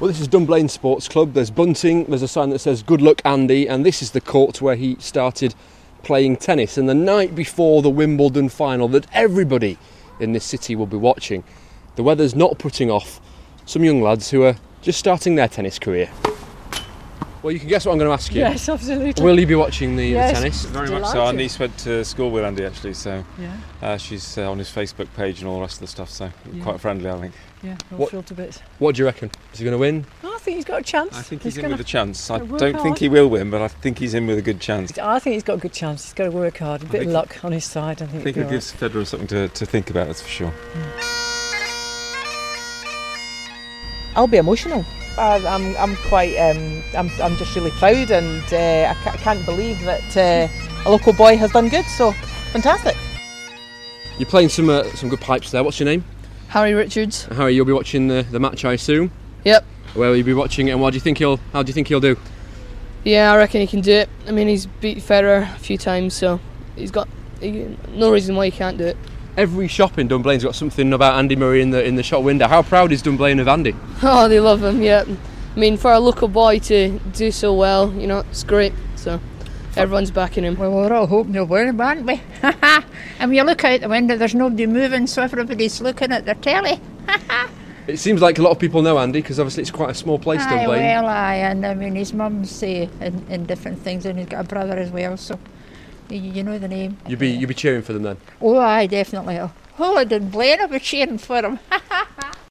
Well, this is Dunblane Sports Club. There's bunting, there's a sign that says "Good luck, Andy," and this is the court where he started playing tennis. And the night before the Wimbledon final that everybody in this city will be watching, the weather's not putting off some young lads who are just starting their tennis career. Well, you can guess what I'm going to ask you. Yes, absolutely. Will you be watching the Yes. tennis? Very much so. Our niece went to school with Andy actually, so she's on his Facebook page and all the rest of the stuff, so quite friendly, I think. Yeah, all What- thrilled to bits. What do you reckon? Is he going to win? I think he's got a chance. I think he's in with a chance. I gonna work don't think hard. he will win, but I think he's in with a good chance. I think he's got a good chance. He's got to work hard. A bit of think- luck on his side. I think, I think he'll it be gives Federer something to think about, that's for sure. I'll be emotional. I'm quite. I'm just really proud, and I can't believe that a local boy has done good. So fantastic. You're playing some good pipes there. What's your name? Harry Richards. Harry, you'll be watching the match, I assume. Yep. Where will you be watching it, and how do you think he'll do? Yeah, I reckon he can do it. I mean, he's beat Federer a few times, so he's got no reason why he can't do it. Every shop in Dunblane's got something about Andy Murray in the shop window. How proud is Dunblane of Andy? Oh, they love him. Yeah. I mean, for a local boy to do so well, you know, it's great. So everyone's backing him. Well, we're all hoping he'll win, aren't we? And when you look out the window, there's nobody moving, so everybody's looking at their telly. It seems like a lot of people know Andy because obviously it's quite a small place, Aye, Dunblane. well, aye, and I mean his mum's in different things, and he's got a brother as well, so you know the name. You'd be cheering for them then. Oh, aye, definitely. Oh, I didn't blame. I'll be cheering for him.